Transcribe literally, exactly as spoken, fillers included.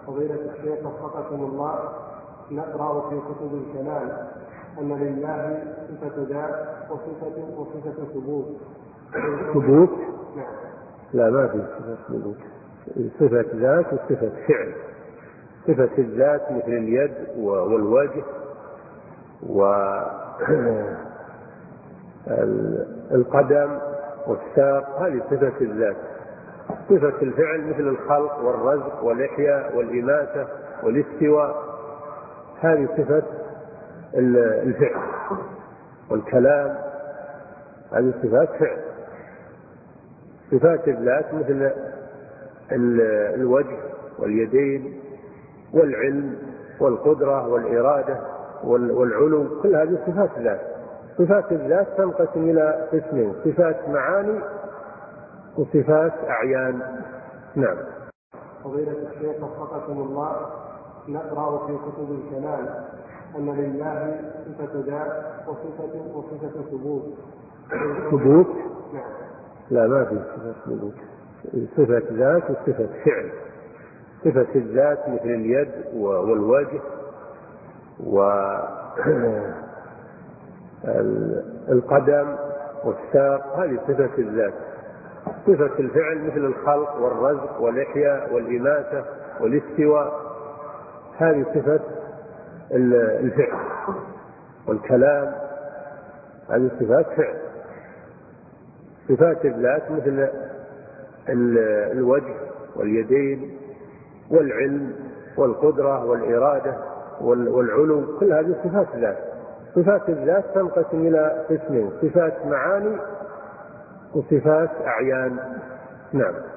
فضيلة الشيخ وفقكم الله، نقرأ في كتب الكلام أن لله صفة ذات وصفة وصفة ثبوت. ثبوت؟ نعم. لا، ما في صفة ثبوت. صفة ذات وصفة فعل. صفة الذات مثل اليد والوجه والقدم والساق، هذه صفة الذات. صفة الفعل مثل الخلق والرزق والإحياء والإماتة والاستواء، هذه صفة الفعل. والكلام هذه صفات فعل. صفات الذات مثل الوجه واليدين والعلم والقدرة والإرادة والعلو، كل هذه صفات ذات. صفات الذات تنقسم إلى قسمين: صفات معاني وصفات أعيان. نعم. فضيلة الشيخ وفقكم الله، نقرأ في كتب الكلام أن لله صفة ذات وصفة وصفة ثبوت. ثبوت؟ نعم. لا، ما في صفة ثبوت. صفة ذات وصفة فعل. صفة الذات مثل اليد والوجه والقدم والساق، هذه صفة الذات. صفة الفعل مثل الخلق والرزق والإحياء والإماتة والاستواء، هذه صفة الفعل. والكلام هذه صفات فعل. صفات الذات مثل الوجه واليدين والعلم والقدرة والإرادة والعلو، كل هذه صفات ذات. صفات الذات تنقسم إلى قسمين: صفات معاني وصفات أعيان. نعم.